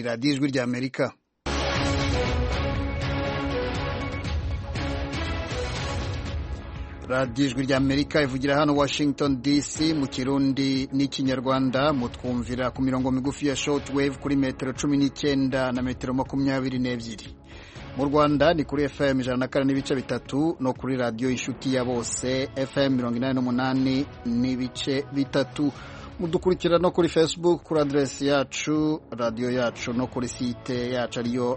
ni radiyo ijwi ry'Amerika. radiyo ijwi ry'Amerika ivugira hano Washington DC mu Kirundi n'Ikinyarwanda, mutwumvira ku mirongo migufi ya shortwave kuri metero 19 na metero 22. Mu Rwanda ni kuri FM 104.3 no kuri radiyo inshuti ya bose FM 88 n'ibice bitatu. Mudukurikira no kuri Facebook kuri adresi yacu radio yacu no kuri site yacu ariyo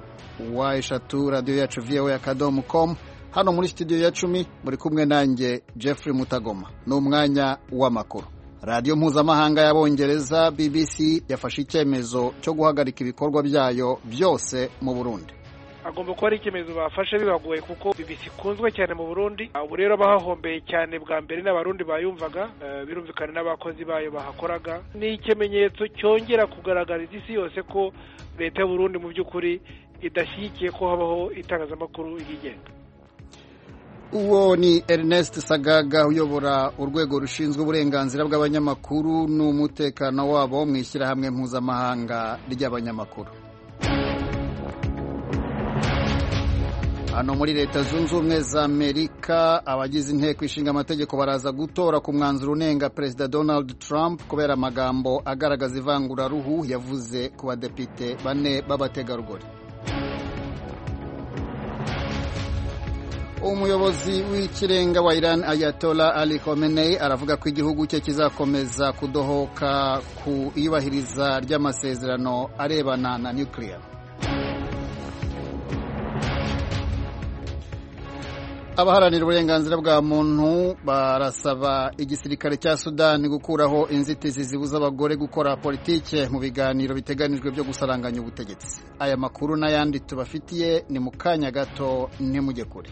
wa3radioyacu.voa.com. Hano muri studio ya 10 muri kumwe nanjye Jeffrey Mutagoma. N'umwanya w'amakuru. Radio mpuzamahanga y'Abongereza BBC yafashe icyemezo cyo guhagarika ibikorwa byayo byose mu Burundi. Agomba ko ari icyemezo bafashe bibagoye kuko BBC ikunzwe cyane mu Burundi. Ubu rero bahahombeye cyane bwa mbere n'abarundi bayumvaga, birumvikana n'abakozi bayo bahakoraga. Ni ikimenyetso cyongera kugaragariza isi yose ko leta y'u Burundi mu by'ukuri idashyigikiye ko habaho itangazamakuru yigenga. Uwo ni Ernest Sagaga uyobora urwego rushinzwe uburenganzira bw'abanyamakuru n'umutekano wabo mu ishyirahamwe mpuzamahanga ry'abanyamakuru. Hano muri Leta Zunze Ubumwe za Amerika, abagize inteko ishinga amategeko baraza gutora ku mwanzuro unenga Perezida Donald Trump kubera amagambo agaragaza ivanguraruhu yavuze ku badepite 4 b'abategarugori. Umuyobozi w'ikirenga wa Iran Ayatollah Ali Khamenei aravuga ko igihugu cye kizakomeza kudohoka ku iyubahiriza ry'amasezerano arebana na nuclear. Abaharanira uburenganzira bwa muntu barasaba igisirikare cya Sudani gukuraho inzitizi zibuza abagore gukora politike mu biganiro biteganijwe byo gusaranganya ubutegetsi. Aya makuru n'ayandi tubafitiye ni mu kanya gato, ntimujye kure.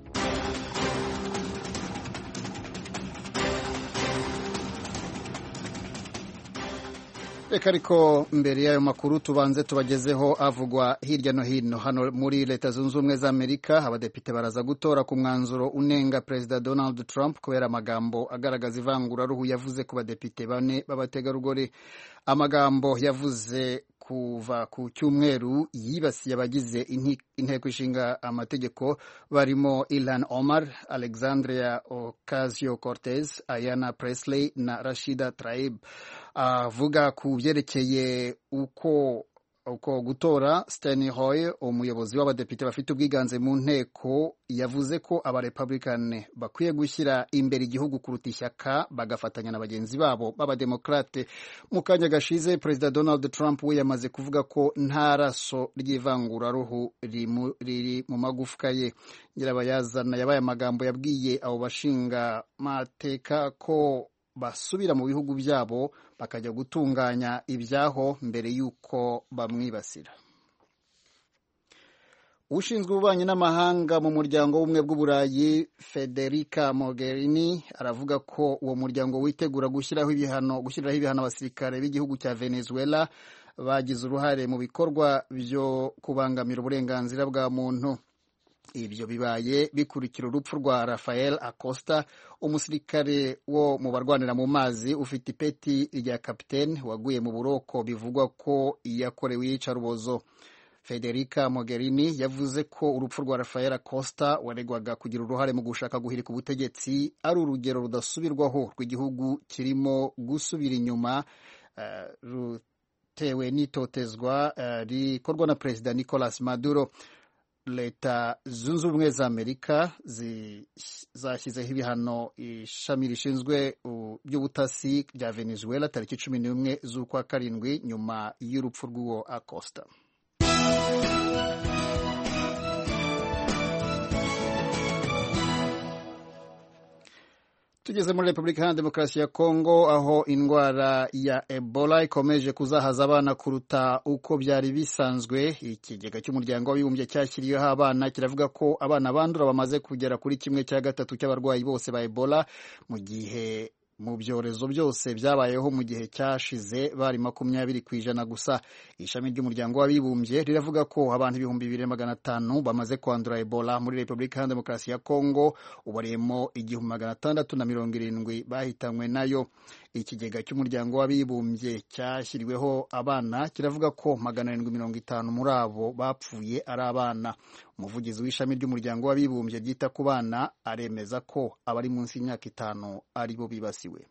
Reka ariko mbere y'ayo makuru tubanze tubagezeho avugwa hirya no hino. Hano muri Leta Zunze Ubumwe za Amerika, abadepite baraza gutora ku mwanzuro unenga Perezida Donald Trump kubera amagambo agaragaza ivanguraruhu yavuze ku badepite 4 b'abategarugori. Amagambo yavuze kuva ku cyumweru yibasiye abagize inteko ishinga amategeko barimo Ilhan Omar, Alexandria Ocasio-Cortez, Ayanna Pressley na Rashida Tlaib. Avuga ku byerekeye uko gutora, Steny Hoyer, umuyobozi w'abadepite bafite ubwiganze mu nteko, yavuze ko abarepublican bakwiye gushyira imbere igihugu kuruta ishyaka bagafatanya na bagenzi babo b'abademokrate. Mu kanya gashize Perezida Donald Trump we yamaze kuvuga ko nta raso ry'ivanguraruhu riri mu magufwa ye. Nyirabayazana yabaye amagambo yabwiye abo bashinga mateka ko basubira mu bihugu byabo bakajya gutunganya ibyaho mbere y'uko bamwibasira. Ushinzwe ububanyi n'amahanga mu muryango w'ubumwe bw'Uburayi Federica Mogherini aravuga ko uwo muryango witegura gushyiraho ibihano abasirikare b'igihugu cya Venezuela bagize uruhare mu bikorwa byo kubangamira uburenganzira bwa muntu. Ibyo bibaye bikurikira urupfu rwa Rafael Acosta, umusirikare wo mu barwanira mu mazi ufite ipeti rya kapiteni waguye mu buroko bivugwa ko yakorewe iyicarubozo. Federica Mogherini yavuze ko urupfu rwa Rafael Acosta waregwaga kugira uruhare mu gushaka guhirika ubutegetsi ari urugero rudasubirwaho rw'igihugu kirimo gusubira inyuma rutewe n'itotezwa rikorwa na Perezida Nicolas Maduro. Leta Zunze Ubumwe za Amerika zashyizeho ibihano ishami rishinzwe by'ubutasi rya Venezuela tariki 11 z'ukwa karindwi nyuma y'urupfu rw'uwo Acosta. Tugeze muri Repubulika ya Demokarasi ya Kongo, aho indwara ya Ebola ikomeje kuzahaza abana kuruta uko byari bisanzwe. Ikigega cy'umuryango w'abibumbye cyashyiriyeho abana kiravuga ko abana bandura bamaze kugera kuri 1/3 cy'abarwayi bose ba Ebola, mu gihe mu byorezo byose byabayeho mu gihe cyashize bari 20% gusa. Ishami ry'umuryango w'abibumbye riravuga ko abantu 2500 bamaze kwandura Ebola muri Repubulika ya Demokarasi ya Kongo, ubariyemo 1670 bahitanywe nayo. Ikigega cy'umuryango w'abibumbye cyashyiriweho abana kiravuga ko 750 muri abo bapfuye ari abana. Umuvugizi w'ishami ry'umuryango w'abibumbye ryita ku bana aremeza ko abari munsi y'imyaka 5 ari bo bibasiwe.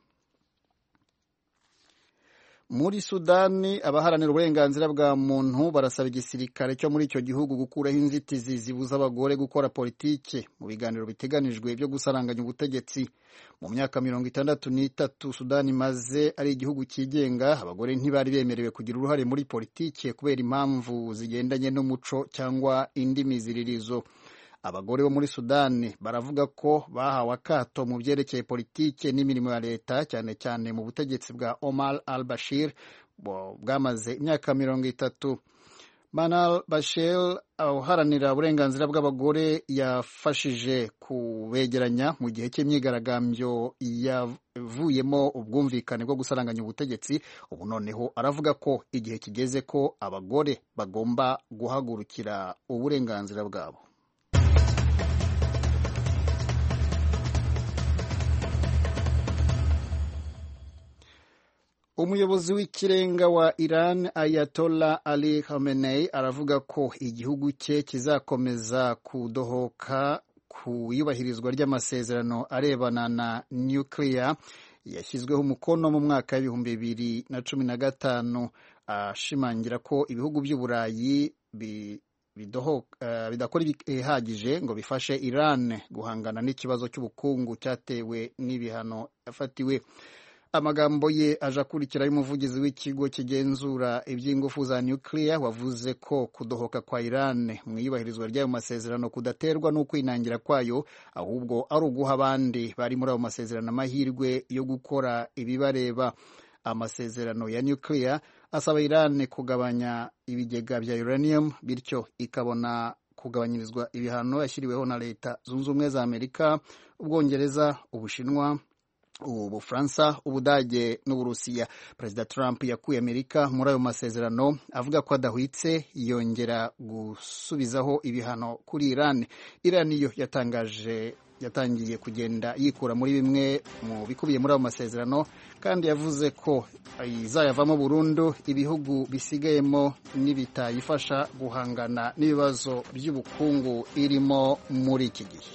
Muri Sudani, abaharanira uburenganzira bwa muntu barasaba igisirikare cyo muri icyo gihugu gukuraho inzitizi zibuza abagore gukora politike mu biganiro biteganijwe byo gusaranganya ubutegetsi. Mu myaka 63 Sudani maze ari igihugu cyigenga, abagore ntibari bemerewe kugira uruhare muri politike kubera impamvu zigendanye n'umuco cyangwa indi miziririzo. Abagore bo muri Sudani baravuga ko bahawe akato mu byerekeye politike n'imirimo ya leta, cyane cyane mu butegetsi bwa Omar al-Bashir bwamaze imyaka 30. Manal Bashir uharanira uburenganzira bw'abagore yafashije kubegeranya mu gihe cy'imyigaragambyo yavuyemo ubwumvikane bwo gusaranganya ubutegetsi. Ubu noneho aravuga ko igihe kigeze ko abagore bagomba guhagurukira uburenganzira bwabo. Umuyobozi w'ikirenga wa Iran Ayatollah Ali Khamenei aravuga ko igihugu cye kizakomeza kudohoka ku iyubahirizwa ry'amasezerano arebana na nuclear yashyizweho umukono mu mwaka wa 2015. Ashimangira ko ibihugu by'Uburayi bidakora ibihagije ngo bifashe Iran guhangana n'ikibazo cy'ubukungu cyatewe n'ibihano yafatiwe. Amagambo ye aje akurikira y'umuvugizi w'ikigo kigenzura iby'ingufu za nuclear wavuze ko kudohoka kwa Iran mu iyubahirizwa ry'ayo masezerano kudaterwa n'ukwinangira kwayo, ahubwo ari uguha abandi bari muri ayo masezerano amahirwe yo gukora ibibareba. Amasezerano ya nuclear asaba Iran kugabanya ibigega bya uranium, bityo ikabona kugabanyirizwa ibihano yashyiriweho na Leta Zunze Ubumwe za Amerika, Ubwongereza, Ubushinwa, Ubufaransa, Ubudage n'Uburusiya. Perezida Trump yakuye Amerika muri ayo masezerano avuga ko adahwitse yongera gusubizaho ibihano kuri Iran. Iran yo yatangiye kugenda yikura muri bimwe mu bikubiye muri ayo masezerano, kandi yavuze ko izayavamo burundu ibihugu bisigayemo n'ibitayifasha guhangana n'ibibazo by'ubukungu irimo muri iki gihe.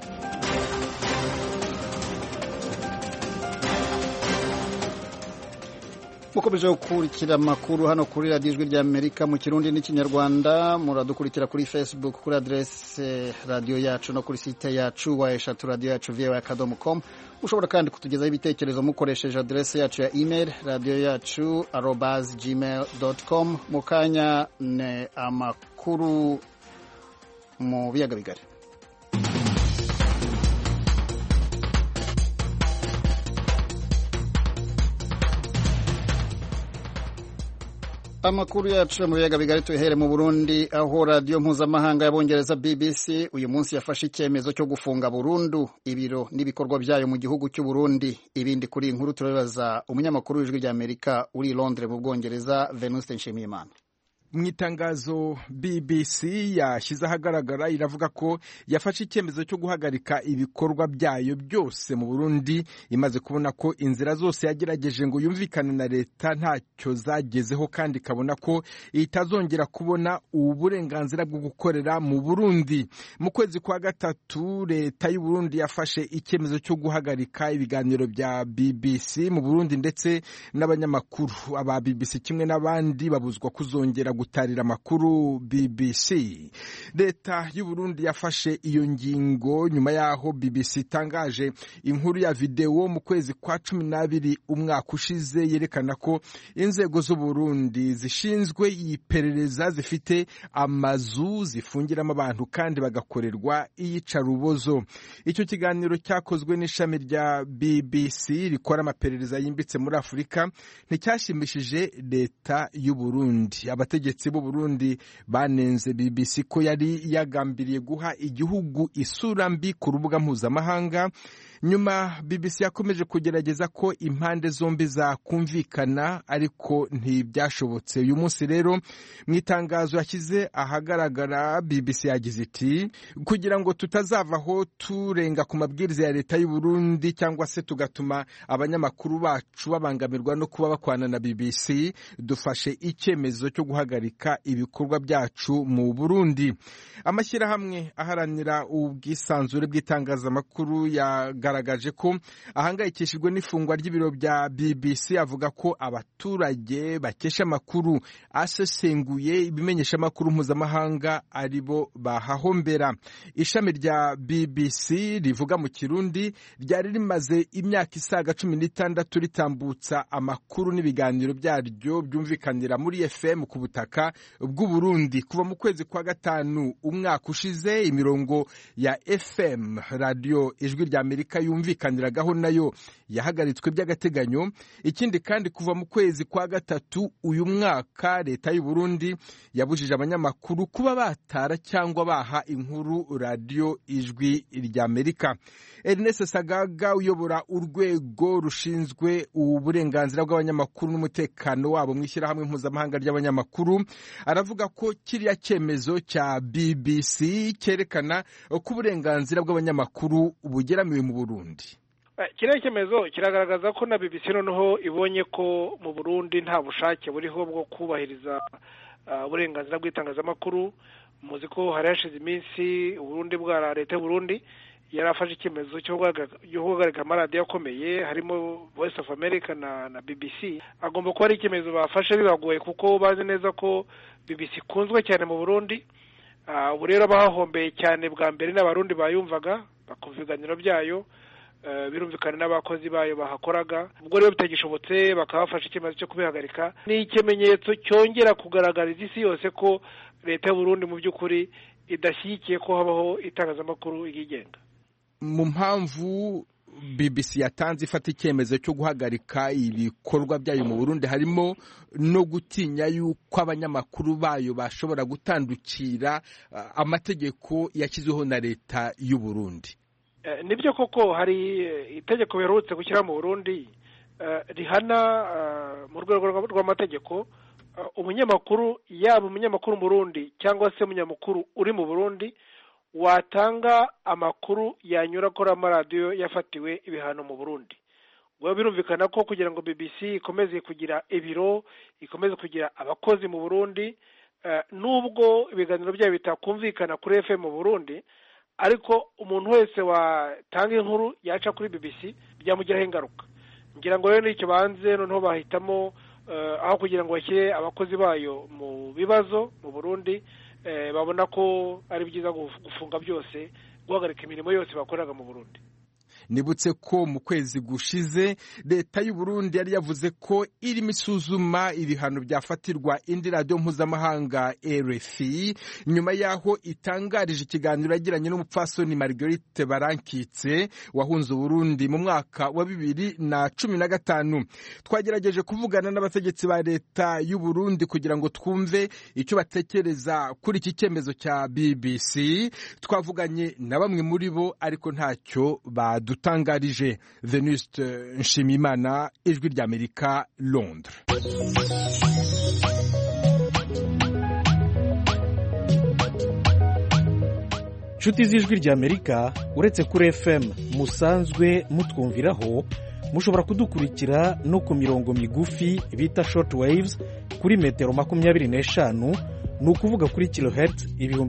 Mukomeje gukurikira amakuru hano kuri Radio Ijwi ry'Amerika mu Kirundi n'Ikinyarwanda. Muradukurikira kuri Facebook kuri adresse radio yacu no kuri site yacu wa eshatu.radio.voa.com. Ushobora kandi kutugezaho ibitekerezo mukoresheje adresse yacu ya email radioyacu@gmail.com. Mukanya ne amakuru mu biyaga bigari. Amakuru yacu mu biyaga bigari tuhere mu Burundi, aho radio mpuzamahanga y'Abongereza BBC uyu munsi yafashe icyemezo cyo gufunga burundu ibiro n'ibikorwa byayo mu gihugu cy'u Burundi. Ibindi kuri inkuru turabaza umunyamakuru w'Ijwi ry'Amerika uri Londres mu Bwongereza, Venuste Nshimiyimana. Mu itangazo BBC yashyize ahagaragara iravuga ko yafashe icyemezo cyo guhagarika ibikorwa byayo byose mu Burundi, imaze kubona ko inzira zose yagerageje ngo yumvikane na leta ntacyo zagezeho, kandi ikabona ko itazongera kubona uburenganzira bwo gukorera mu Burundi. Mu kwezi kwa gatatu leta y'u Burundi yafashe icyemezo cyo guhagarika ibiganiro bya BBC mu Burundi, ndetse n'abanyamakuru aba BBC kimwe n'abandi babuzwa kuzongera gutarira amakuru BBC. Leta y'u Burundi yafashe iyo ngingo nyuma yaho BBC itangaje inkuru ya video mu kwezi kwa 12 umwaka ushize yerekana ko inzego z'u Burundi zishinzwe iperereza zifite amazu zifungiramo abantu kandi bagakorerwa iyicarubozo. Icyo kiganiro cyakozwe n'ishami rya BBC rikora amaperereza yimbitse muri Afurika nticyashimishije leta y'u Burundi. Abategetsi b'u Burundi banenze BBC ko yari yagambiriye guha igihugu isura mbi ku rubuga mpuzamahanga, nyuma BBC yakomeje kugerageza ko impande zombi zakumvikana ariko ntibyashobotse. Uyu munsi rero mu itangazo yashyize ahagaragara BBC yagize iti kugira ngo tutazavaho turenga ku mabwiriza ya leta y'u Burundi cyangwa se tugatuma abanyamakuru bacu babangamirwa no kuba bakwana na BBC, dufashe icyemezo cyo guhagarika ibikorwa byacu mu Burundi. Amashyirahamwe aharanira ubwisanzure bw'itangazamakuru yagaragaje ko ahangayikishijwe n'ifungwa ry'ibiro bya BBC, avuga ko abaturage bakesha amakuru asesenguye ibimenyesha amakuru mpuzamahanga aribo bahahombera. Ishami rya BBC rivuga mu Kirundi ryari rimaze imyaka isaga 16 ritambutsa amakuru n'ibiganiro byaryo byumvikanira muri FM ku butaka bw'u Burundi. Kuva mu kwezi kwa gatanu umwaka ushize, imirongo ya FM radio Ijwi rya Amerika yumvikaniragaho nayo yahagaritswe by'agateganyo. Ikindi kandi kuva mu kwezi kwa gatatu uyu mwaka leta y'u Burundi yabujije abanyamakuru kuba batara cyangwa baha inkuru radio Ijwi rya Amerika. Ernest Sagaga uyobora urwego rushinzwe uburenganzira bw'abanyamakuru n'umutekano wabo mu ishyirahamwe mpuzamahanga ry'abanyamakuru aravuga ko kiriya cyemezo cya BBC cyerekana ko uburenganzira bw'abanyamakuru bugeramiwe mu Burundi. Kiriya cyemezo kiragaragaza ko na BBC noneho ibonye ko mu Burundi nta bushake buriho bwo kubahiriza uburenganzira bw'itangazamakuru. Muzi ko hari hashize iminsi Burundi bwa leta y'u Burundi yarafashe icyemezo cyo guhagarika amaradiyo akomeye harimo Voice of America na BBC. Agomba kuba ari icyemezo bafashe bibagoye kuko bazi neza ko BBC ikunzwe cyane mu Burundi. Ubu rero bahahombeye cyane bwa mbere n'abarundi bayumvaga bakumva ibiganiro byayo, birumvikana n'abakozi bayo bahakoraga. Ubwo rero bitagishobotse bakabafasha icyemezo cyo kubihagarika. Ni ikimenyetso cyongera kugaragariza isi yose ko leta y'u Burundi mu by'ukuri idashyigikiye ko habaho itangazamakuru yigenga. Mu mpamvu BBC yatanze ifata icyemezo cyo guhagarika ibikorwa byayo mu Burundi harimo no gutinya yuko abanyamakuru bayo bashobora gutandukira amategeko yashyizweho na leta y'u Burundi. Nibyo koko hari itegeko biherutse gushyira mu Burundi rihana mu rwego rw'amategeko umunyamakuru, yaba umunyamakuru mu Burundi cyangwa se umunyamakuru uri mu Burundi watanga amakuru yanyura kuri amaradiyo yafatiwe ibihano mu Burundi. Ubwo birumvikana ko kugira ngo BBC ikomeze kugira ibiro, ikomeze kugira abakozi mu Burundi, nubwo ibiganiro byayo bitakumvikana kuri FM mu Burundi, ariko umuntu wese watanga inkuru yaca kuri BBC byamugiraho ingaruka. Ngira ngo rero nicyo banze noneho bahitamo aho kugira ngo bashyire abakozi bayo mu bibazo mu Burundi, babona ko ari byiza gufunga byose, guhagarika imirimo yose bakoraga mu Burundi. Nibutse ko mu kwezi gushize leta y'u Burundi yari yavuze ko irimo isuzuma ibihano byafatirwa indi radio mpuzamahanga RFI nyuma yaho itangarije ikiganiro yagiranye n'umupfasoni Marguerite Barankitse wahunze Burundi mu mwaka wa 2015. Twagerageje kuvugana n'abategetsi ba leta y'u Burundi kugira ngo twumve icyo batekereza kuri iki cyemezo cya BBC. Twavuganye na bamwe muri bo ariko ntacyo dutangarije. Venuste Nshimiyimana, Ijwi rya Amerika, Londres. Nshuti z'Ijwi rya Amerika, uretse kuri FM musanzwe mutwumviraho, mushobora kudukurikira no ku mirongo migufi bita short waves kuri metero 25, ni ukuvuga kuri kilohertz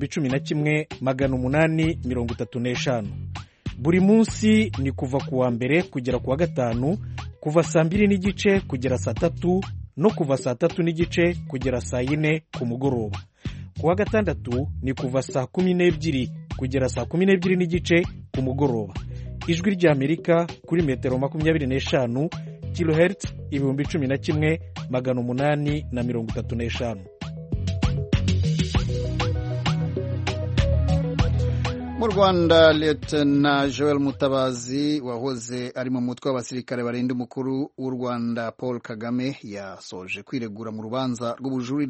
11,835. Buri munsi ni kuva ku wa mbere kugera ku wa gatanu, kuva saa 2:30 kugera saa 3 no kuva saa 3:30 kugera saa 4 ku mugoroba. Ku wa gatandatu ni kuva saa 12 kugera saa 12:30 ku mugoroba. Ijwi rya Amerika kuri metero 25 kilohertz 11,835. Mu Rwanda, Lieutenant Joel Mutabazi wahoze ari mu mutwe w'abasirikare barinda umukuru w'u Rwanda Paul Kagame yasoje kwiregura mu rubanza rw'ubujurire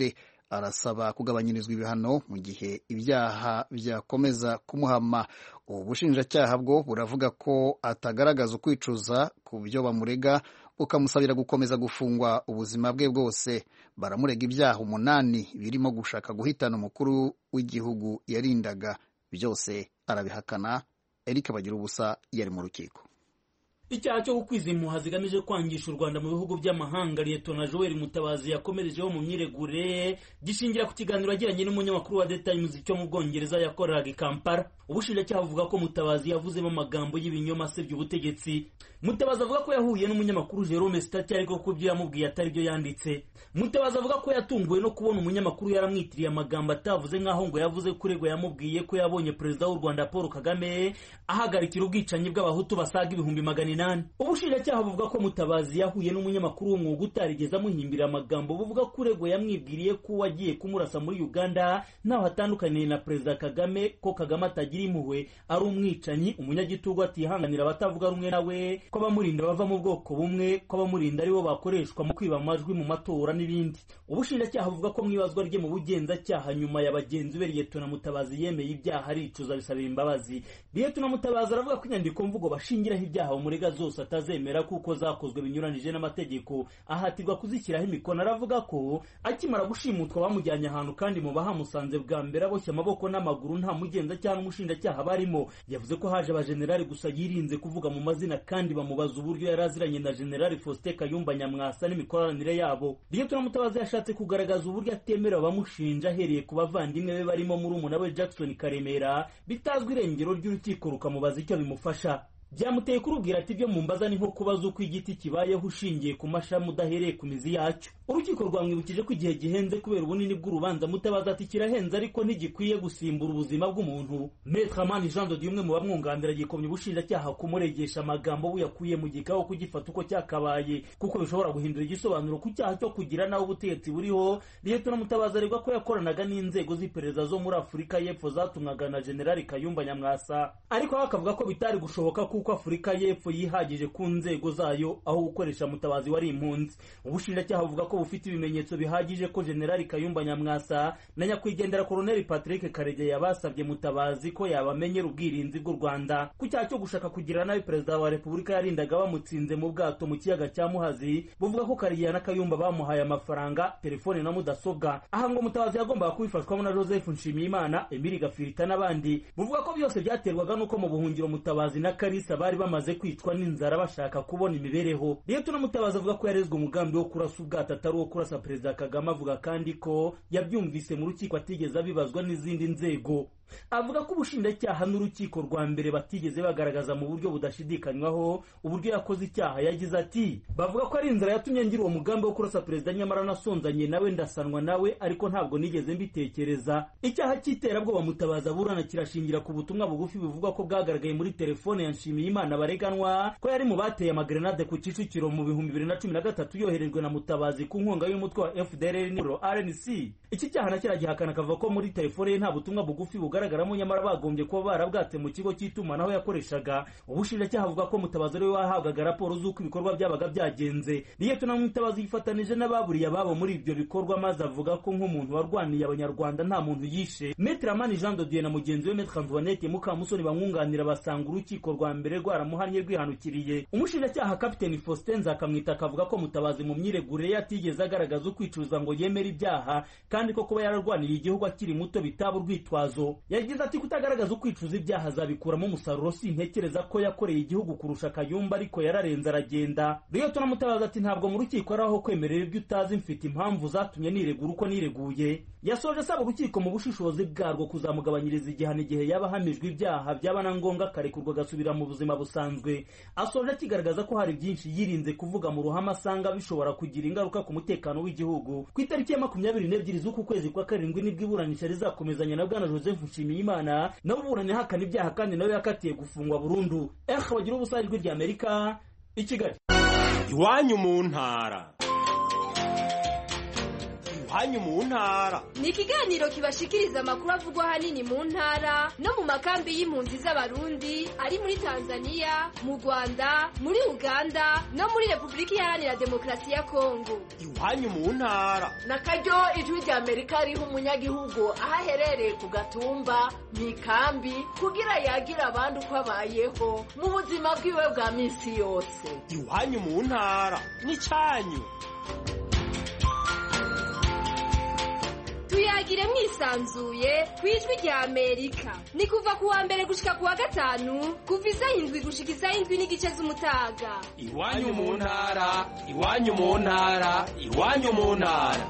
arasaba kugabanyirizwa ibihano mu gihe ibyaha byakomeza kumuhama. Ubu bushinjacyaha bwo buravuga ko atagaragaza ukwicuza ku byo bamurega, bukamusabira gukomeza gufungwa ubuzima bwe bwose. Baramurega ibyaha 8 birimo gushaka guhitana umukuru w'igihugu yarindaga. Byose arabihakana. Eric Bagirubusa yari mu rukiko. Icyaha cyo gukwiza impuha zigamije kwangisha u Rwanda mu bihugu by'amahanga Liyetona Joel Mutabazi yakomerejeho mu myiregure gishingira ku kiganiro yagiranye n'umunyamakuru wa The Times cyo mu Bwongereza yakoreraga i Kampala. Ubushinjacyaha buvuga ko Mutabazi yavuzemo amagambo y'ibinyoma asebya ubutegetsi. Mutabazi avuga ko yahuye n'umunyamakuru Jerome Stati ariko ko byo yamubwiye atari byo yanditse. Mutabazi avuga ko yatunguwe no kubona umunyamakuru yaramwitiriye amagambo atavuze nk'aho ngo yavuze kurego yamubwiye ko yabonye perezida w'u Rwanda Paul Kagame ahagarikira ubwicanyi bw'abahutu basaga 800. Ubushinjacyaha buvuga ko Mutabazi yahuye n'umunyamakuru w'umwuga utarigeze amuhimbira amagambo buvuga kurego yamwibwiriye ko wagiye kumurasa muri Uganda naho hatandukaniye na perezida Kagame, ko Kagame atagira impuhwe, ari umwicanyi, umunyagitugu atihanganira abatavuga rumwe nawe, ko abamurinda bava mu bwoko bumwe, ko abamurinda aribo bakoreshwa mu kwiba amajwi mu matora n'ibindi. Ubushinjacyaha buvuga ko mwibazwa rye mu bugenzacyaha nyuma ya bagenzi be Liyetona Mutabazi yemeye ibyaha aricuza bisabira imbabazi. Liyetona Mutabazi aravuga ko inyandiko mvugo bashingiraho ibyaha umurega zose atazemera kuko zakozwe binyuranije n'amategeko, ahatirwa kuzishyiraho imikono. Aravuga ko akimara gushimutwa bamujyanye ahantu kandi mu bahamusanze bwa mbere aboshye amaboko n'amaguru nta mugenzacyaha n'umushinjacyaha barimo. Yavuze ko haje abajenerali gusa yirinze kuvuga mu mazina kandi bamubaza uburyo yari aziranye na General Faustin Kayumba Nyamwasa n'imikoranire yabo. Liyetona Mutabazi yashatse kugaragaza uburyo atemera abamushinja ahereye ku bavandimwe be barimo murumuna we Jackson Karemera bitazwi irengero ry'urukiko rukamubaza icyo bimufasha. Byamuteye kurubwira ati byo mumbaza ni nko kubaza uko igiti kibayeho ushingiye ku mashami udahereye ku mizi yacyo. Urukiko rwamwibukije ko igihe gihenze kubera ubunini bw'urubanza. Mutabazi ati kirahenze ariko ntigikwiye gusimbura ubuzima bw'umuntu. Maître Amani Jean de Dieu umwe mu bamwunganira gikomye ubushinjacyaha kumuregesha amagambo buyakuye mu gikaho kugifata uko cyakabaye kuko bishobora guhindura igisobanuro ku cyaha cyo kugira naho ubutegetsi buriho. Liyetona Mutabazi aregwa ko yakoranaga n'inzego z'iperereza zo muri Afurika y'Epfo zatumwaga na General Kayumba Nyamwasa, ariko akavuga ko bitari gushoboka kuko Afurika y'Epfo yihagije ku nzego zayo aho gukoresha Mutabazi wari impunzi. Ubushinjacyaha buvuga ko bufite ibimenyetso bihagije ko General Kayumba Nyamwasa na nyakwigendera Colonel Patrick Karegeya basabye Mutabazi ko yabamenyera ubwirinzi bw'u Rwanda ku cyaha cyo gushaka kugira nabi perezida wa Repubulika yarindaga bamutsinze mu bwato mu kiyaga cya Muhazi. Buvuga ko Karegeya na Kayumba bamuhaye amafaranga, telefone na mudasobwa. Aha ngo Mutabazi yagombaga kubifashwamo na Joseph Nshimiyimana, Emile Gafirita n'abandi. Buvuga ko byose byaterwaga nuko mu buhungiro Mutabazi na Kalisa bari bamaze kwicwa n'inzara bashaka kubona imibereho. Liyetona Mutabazi avuga ko yarezwe umugambi wo kurasa ubwato atari uwo kurasa perezida Kagame. Avuga kandi ko yabyumvise mu rukiko atigeze abibazwa n'izindi nzego. Avuga ko ubushinjacyaha n'urukiko rwa mbere batigeze bagaragaza mu buryo budashidikanywaho uburyo yakoze icyaha. Yagize ati bavuga ko ari inzara yatumye ngira uwo mugambi wo kurasa perezida, nyamara nasonzanye nawe ndasanwa nawe ariko ntabwo nigeze mbitekereza. Icyaha cy'iterabwoba Mutabazi aburana kirashingira ku butumwa bugufi bivugwa ko bwagaragaye muri telefone ya Nshimiyimana bareganwa ko yari mu bateye amagrenade ku Kicukiro mu 2013 yoherejwe na Mutabazi ku nkunga y'umutwe wa FDLR RNC. Iki cyaha nakiragihakana akavuga ko muri telefone ye nta butumwa bugufi bugaragaramo, nyamara bagombye kuba barabwatse mu kigo cy'itumanaho yakoreshaga. Ubushinjacyaha avuga ko Mutabazi ari we wahabwaga raporo z'uko ibikorwa byabaga byagenze. Liyetona Mutabazi yifatanije n'ababuriye ababo muri ibyo bikorwa, maze avuga ko nk'umuntu warwaniye abanyarwanda nta muntu yishe. Maître Amani Jean de Dieu na mugenzi we Maître Antoinette Mukamusoni bamwunganira basanga urukiko rwa mbere rwaramuhanye rwihanukiriye. Umushinjacyaha Captain Faustin Nzakamwita akavuga ko Mutabazi mu myiregure yatigeze agaragaza ukwicuza ngo yemere ibyaha kandi ko kuba yararwaniye igihugu akiri muto bitaba urwitwazo. Yagize ati kutagaragaza ukwicuza ibyaha azabikuramo umusaruro, sintekereza ko yakoreye igihugu kurusha Kayumba ariko yararenze aragenda. Liyetona Mutabazi ati ntabwo mu rukiko ari aho kwemerera ibyo utazi, mfite impamvu zatumye niregura uko nireguye. Yasoje asaba urukiko mu bushishozi bwarwo kuzamugabanyiriza igihano igihe yaba ahamijwe ibyaha, byaba na ngombwa akarekurwa agasubira mu buzima busanzwe. Asoje akigaragaza ko hari byinshi yirinze kuvuga mu ruhame asanga bishobora kugira ingaruka ku mutekano w'igihugu. Ku itariki ya 22 z'uku kwezi kwa karindwi nibwo iburanisha rizakomezanya na bwana Joseph Nshimiyimana nawe uburanye ahakana ibyaha kandi nawe yakatiye gufungwa burundu. Bagira ubusa ijwi rya Amerika i Kigali. Iwanyu mu ntara. iwanyu mu ntara. Ni ikiganiro kibashikiriza amakuru avugwa ahanini mu ntara no mu makambi y'impunzi z'abarundi ari muri Tanzania, mu Rwanda, muri Uganda no muri Repubulika Iharanira Demokarasi ya Kongo. Iwanyu mu ntara. Nakaryo ijwi rya Amerika riha umunyagihugu aho aherereye ku gatumba mu ikambi kugira yagira abandi uko abayeho mu buzima bwiwe bwa minsi yose. Iwanyu mu ntara n'icyanyu. Tuyagire mwisanzuye kwijwi rya Amerika. Ni kuva kuwa mbere gushika kuwa gatanu kuva isaha 7 gushika isaha 7:30 z'umutaga. Iwanyu mu ntara, iwanyu mu ntara, iwanyu mu ntara.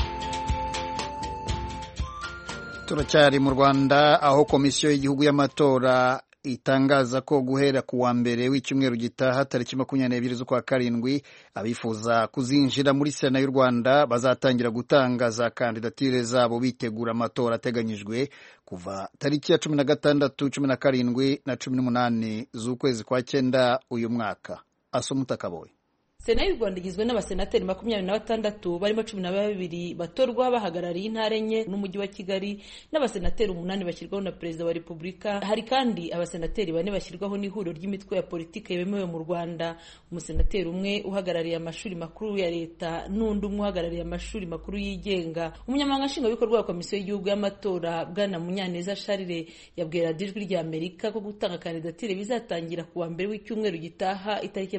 Turacyari mu Rwanda aho komisiyo y'igihugu y'amatora itangaza ko guhera ku wa mbere w'icyumweru gitaha tariki 22 z'ukwa karindwi abifuza kuzinjira muri Sena y'u Rwanda bazatangira gutangaza kandidatire zabo bitegura amatora ateganyijwe kuva tariki ya 16, 17 na 18 z'ukwezi kwa 9 uyu mwaka. Asumuta Kaboye. Sena y'u Rwanda igizwe n'abasenateri 26 barimo 12 batorwa bahagarariye intara enye n'umujyi wa Kigali n'abasenateri 8 bashyirwaho na Perezida wa Repubulika. Hari kandi abasenateri 4 bashyirwaho n'ihuriro ry'imitwe ya politike yemewe mu Rwanda, umusenateri umwe uhagarariye amashuri makuru ya leta n'undi umwe uhagarariye amashuri makuru yigenga. Umunyamabanga nshingwabikorwa wa komisiyo y'igihugu y'amatora Bwana Munyaneza Charles yabwiye Ijwi rya Amerika ko gutanga kandidatire bizatangira ku wa mbere w'icyumweru gitaha itariki ya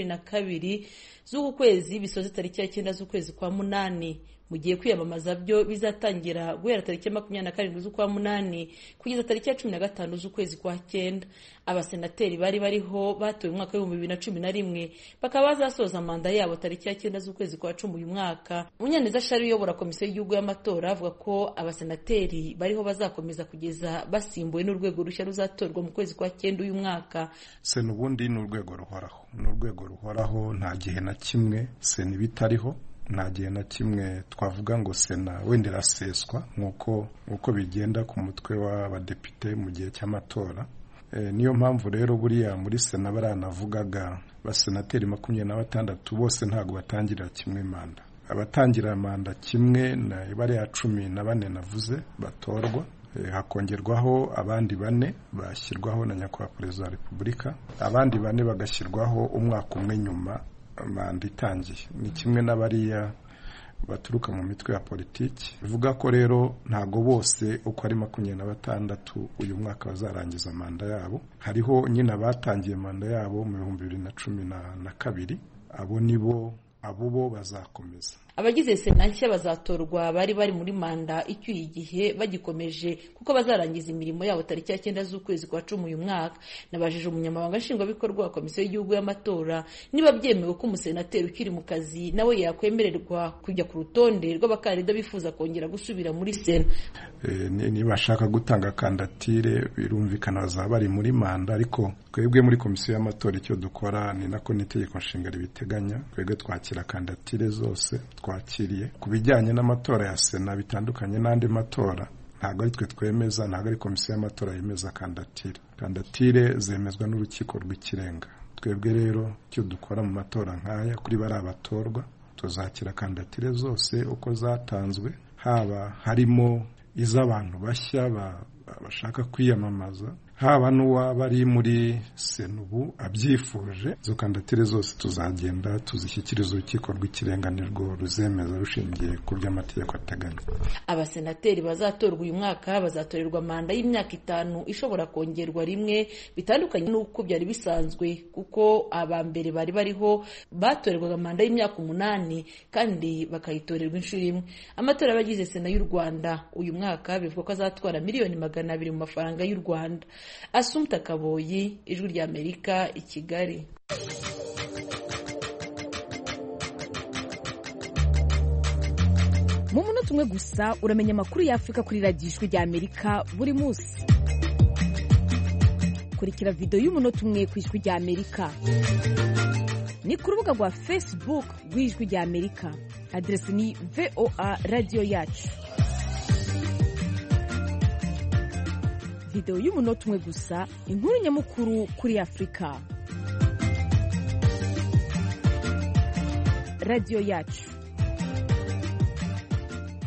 22 z'uku kwezi bisoze tariki ya 9 z'ukwezi kwa 8. Mu gihe kwiyamamaza byo bizatangira guhera tariki ya 27 z'ukwa 8 kugeza tariki ya 15 z'ukwezi kwa 9. Abasenateri bari bariho batowe mu mwaka wa 2011 bakaba bazasoza manda yabo tariki ya 9 z'ukwezi kwa 10 uyu mwaka. Munyaneza Shari uyobora komisiyo y'igihugu y'amatora avuga ko abasenateri bariho bazakomeza kugeza basimbuwe n'urwego rushya ruzatorwa mu kwezi kwa 9 uyu mwaka. Sena ubundi ni urwego ruhoraho, nta gihe na kimwe Sena bitariho, nta gihe na kimwe twavuga ngo Sena wenda iraseswa nk'uko bigenda ku mutwe w'abadepite mu gihe cy'amatora. Niyo mpamvu rero buriya muri Sena baranavugaga basenateri 26 bose ntago batangirira kimwe manda. Abatangira manda kimwe na bariya 14 navuze batorwa, hakongerwaho abandi 4 bashyirwaho na nyakubahwa Perezida wa Repubulika, abandi 4 bagashyirwaho umwaka umwe nyuma manda itangiye. Ni kimwe n'abariya baturuka mu mitwe ya politiki. Bivuga ko rero ntago bose uko ari 26 uyu mwaka bazarangiza manda yabo. Hariho nyine abatangiye manda yabo mu 2012, abo bo bazakomeza. Abagize Sena nshya bazatorwa bari muri manda icyuye igihe bagikomeje kuko bazarangiza imirimo yabo tariki ya 9 z'ukwezi kwa 10 uyu mwaka. Nabajije umunyamabanga nshingwabikorwa wa komisiyo y'igihugu y'amatora niba byemewe ko umusenateri ukiri mu kazi nawe yakwemererwa kujya ku rutonde rw'abakandida bifuza kongera gusubira muri Sena. Niba ashaka gutanga kandidatire birumvikana bazaba bari muri manda, ariko twebwe muri komisiyo y'amatora icyo dukora ni nako n'itegeko nshinga ribiteganya. Twebwe twakira kandidatire zose twakiriye. Ku bijyanye n'amatora ya Sena bitandukanye n'andi matora, ntabwo ari twe twemeza, ntabwo ari komisiyo y'amatora yemeza kandidatire zemezwa n'urukiko rw'ikirenga. Twebwe rero icyo dukora mu matora nk'aya kuri bari abatorwa, tuzakira kandidatire zose uko zatanzwe, haba harimo iz'abantu bashya bashaka kwiyamamaza, haba n'uwaba ari muri Sena ubu abyifuje. Izo kandidatire zose tuzagenda tuzishyikiriza urukiko rw'ikirenga nirwo ruzemeza rushingiye ku by'amategeko ateganya. Abasenateri bazatorwa uyu mwaka bazatorerwa manda y'imyaka 5 ishobora kongerwa rimwe, bitandukanye n'uko byari bisanzwe kuko abambere bari bariho batorerwaga manda y'imyaka 8 kandi bakayitorerwa inshuro imwe. Amatora y'abagize Sena y'u Rwanda uyu mwaka bivuga ko azatwara miliyoni 200 mu mafaranga y'u Rwanda. Asumta Kaboyi, Ijwi rya Amerika, i Kigali. Mu munota umwe gusa uramenya amakuru y'Afrika kuri radiyo Ijwi rya Amerika buri munsi. Kurikira video y'umunota umwe ku Ijwi rya Amerika. Ni ku rubuga rwa Facebook rw'Ijwi rya Amerika. Adresi ni VOA Radio Yacu. Video y'umunota umwe gusa, inkuru nyamukuru kuri Afrika. Radio Yacu.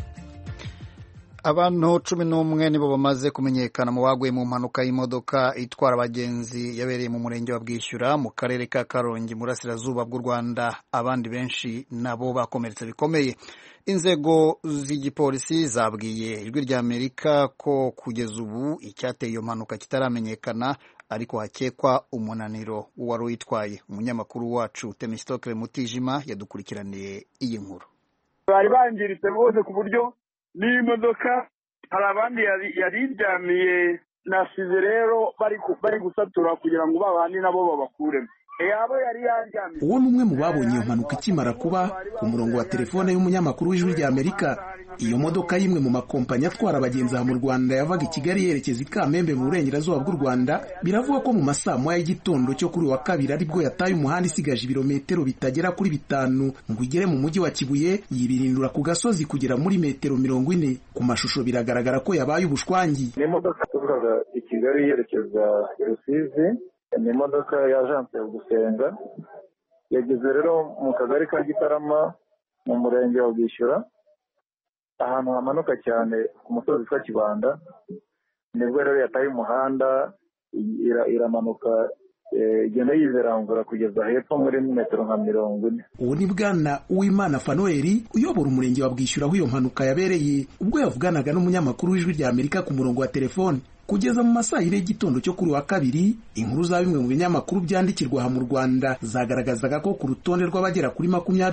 Abantu 11 nibo bamaze kumenyekana mu baguye mu mpanuka y'imodoka itwara abagenzi yabereye mu murenge wa Bwishyura mu karere ka Karongi murasirazuba bw'u Rwanda. Abandi benshi nabo bakomeretse bikomeye. Inzego z'igipolisi zabwiye Ijwi rya Amerika ko kugeza ubu icyateye iyo mpanuka kitaramenyekana, ariko hakekwa umunaniro wari uyitwaye. Umunyamakuru wacu Temistokle Mutijima yadukurikiraniye iyi nkuru. Bari bangiritse bose ku buryo n'imodoka hari abandi yariryamiye nasize rero bari gusatura kugira ngo babandi nabo babakuremo. Yabo yari yaryamiye. Uwo numwe mu babonye iyo mpanuka ikimara kuba ku murongo wa telefone y'umunyamakuru w'Ijwi rya Amerika. Iyo modoka y'imwe mu makompanyi atwara abagenzi mu Rwanda yavaga i Kigali yerekeza i Kamembe mu burengerazuba bw'u Rwanda. Biravuga ko mu masaa moya y'igitondo cyo kuri wa kabiri aribwo yataye umuhanda isigaje ibirometero bitagera kuri 5 ngo igere mu mujyi wa Kibuye, yibirindura ku gasozi kugera muri metero 40. Ku mashusho biragaragara ko yabaye ubushwangi. Ni modoka tuvuga i Kigali yerekeza Rusizi, ni modoka ya Agence yo gusenga. Yageze rero mu kagari ka Gitarama mu murenge wa Bwishyura, ahantu hamanuka cyane ku musozi wa Kibanda. Nibwo rero yataye umuhanda iramanuka igenda yizerangura kugeza hepfo muri metero nka 40. Uwo ni Bwana Uwimana Fanueli uyobora umurenge wa Bwishyura aho iyo mpanuka yabereye, ubwo yavuganaga n'umunyamakuru w'Ijwi rya Amerika ku murongo wa telefone. Kugeza mu masaa y'igitondo cyo kuri wa kabiri, inkuru za bimwe mu binyamakuru byandikirwa aha mu Rwanda zagaragazaga ko ku rutonde rw'abagera kuri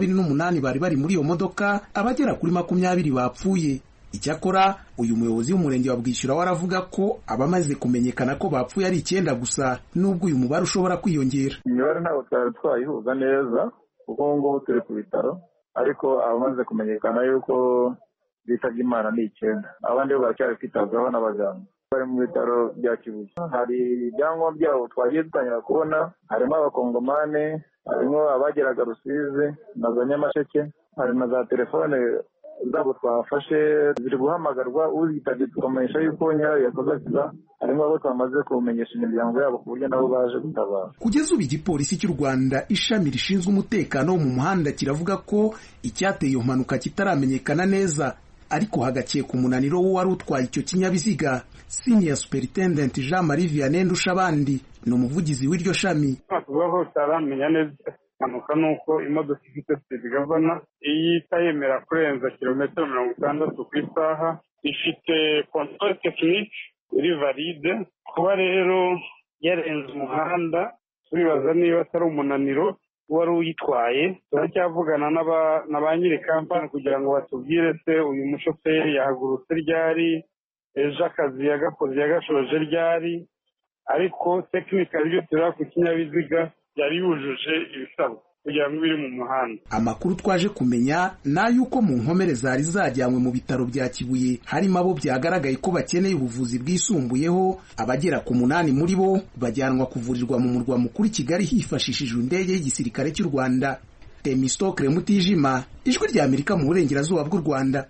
28 bari muri iyo modoka, abagera kuri 20 bapfuye. Icyakora uyu muyobozi w'umurenge wa Bwishyura waravuga ko abamaze kumenyekana ko bapfuye ari 9 gusa, nubwo uyu mubare ushobora kwiyongera. Imibare ntabwo twayihuza neza kuko ngo turi ku bitaro, ariko abamaze kumenyekana yuko bitabye Imana ni 9. Abandi bo baracyari kwitabwaho n'abaganga bari mu bitaro bya Kibuye. Hari ibyangombwa byabo twagiye dutangira kubona, harimo abakongomane, harimo abageraga Rusizi na za Nyamasheke, hari na za telefone zabo twafashe ziri guhamagarwa, uzitabye tukamenyesha yuko nyayo yakoze akiza. Harimo abo twamaze kumenyesha imiryango yabo ku buryo nabo baje gutabara. Kugeza ubu igipolisi cy'u Rwanda ishami rishinzwe umutekano wo mu muhanda kiravuga ko icyateye iyo mpanuka kitaramenyekana neza, ariko hagakeka umunaniro wo wari utwaye icyo kinyabiziga. Senior Superintendent Jean Marie Vianney Ndushabandi ni umuvugizi w'iryo shami. Tuvuga taramenya neza mpanuka nuko imodoka ifite speed governor itayemera kurenza kilometero 60 ku isaha, ifite control technique iri valide. Kuba rero yarenze umuhanda turibaza niba atari umunaniro wari uyitwaye. Turacyavugana na ba nyiri kampani kugira ngo batubwire se uyu mushoferi yahagurutse ryari, ejo akazi yagakoze yagashoje ryari, ariko technical byo turaba ku kinyabiziga yari yujuje ibisabwa kugira ngo biri mu muhanda. Amakuru twaje kumenya na yuko mu nkomere zari zajyanywe mu bitaro bya Kibuye harimo abo byagaragaye ko bakeneye ubuvuzi bwisumbuyeho. Abagera ku 8 muri bo bajyanwa kuvurirwa mu murwa mukuru Kigali hifashishijwe indege y'igisirikare cy'u Rwanda. Temistokle Mutijima, Ijwi rya Amerika mu burengerazuba bw'u Rwanda.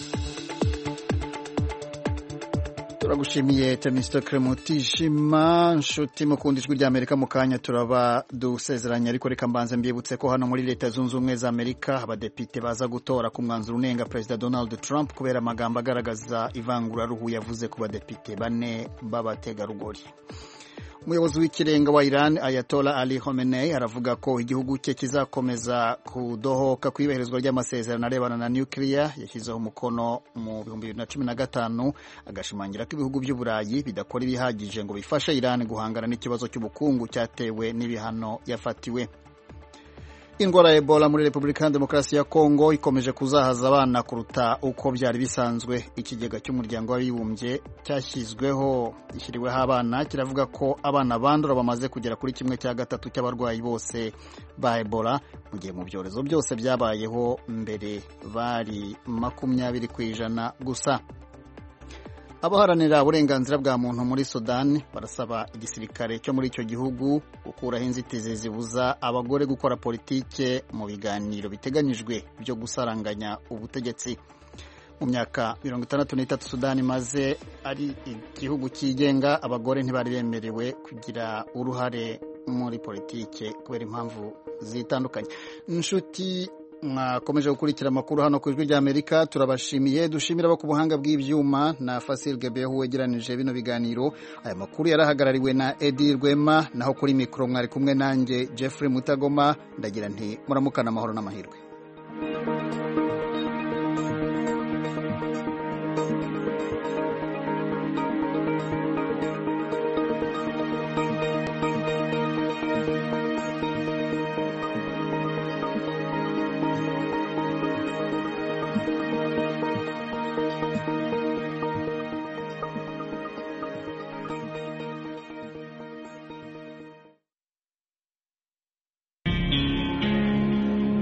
Turagushimiye Temistokle Mutijima. Nshuti mukunda Ijwi rya Amerika, mu kanya turaba dusezeranya, ariko reka mbanze mbibutse ko hano muri Leta Zunze Ubumwe za Amerika abadepite baza gutora ku mwanzuro unenga Perezida Donald Trump kubera amagambo agaragaza ivanguraruhu yavuze ku badepite 4 b'abategarugori. Umuyobozi w'ikirenga wa Iran Ayatollah Ali Khamenei aravuga ko igihugu cye kizakomeza kudohoka kw'iberezwa ry'amasezerano arebana na nuclear yashyizeho umukono mu 2015, agashimangira ko ibihugu by'Uburayi bidakora ibihagije ngo bifashe Iran guhangana n'ikibazo cy'ubukungu cyatewe n'ibihano yafatiwe. Indwara ya Ebola muri Repubulika ya Demokarasi ya Kongo ikomeje kuzahaza abana kuruta uko byari bisanzwe. Ikigega cy'umuryango w'abibumbye cyashyiriweho abana kiravuga ko abana bandura bamaze kugera kuri 1/3 cy'abarwayi bose ba Ebola, mu gihe mu byorezo byose byabayeho mbere bari 20% gusa. Abaharanira uburenganzira bwa muntu muri Sudan barasaba igisirikare cyo muri icyo gihugu gukuraho inzitizi zibuza abagore gukora politike mu biganiro biteganyijwe byo gusaranganya ubutegetsi. Mu myaka 63 Sudan maze ari igihugu cyigenga, abagore ntibari bemerewe kugira uruhare muri politike kubera impamvu zitandukanye. Nshuti mwakomeje gukurikira amakuru hano ku ijwi rya Amerika. Turabashimiye, dushimira abo ku buhanga bw'ibyuma na Fasil Gebehu wegeranije bino biganiro. Aya makuru yarahagarariwe na Edi Rwema, naho kuri mikoro mwari kumwe nanjye Jeffrey Mutagoma. Ndagira nti muramukana amahoro n'amahirwe.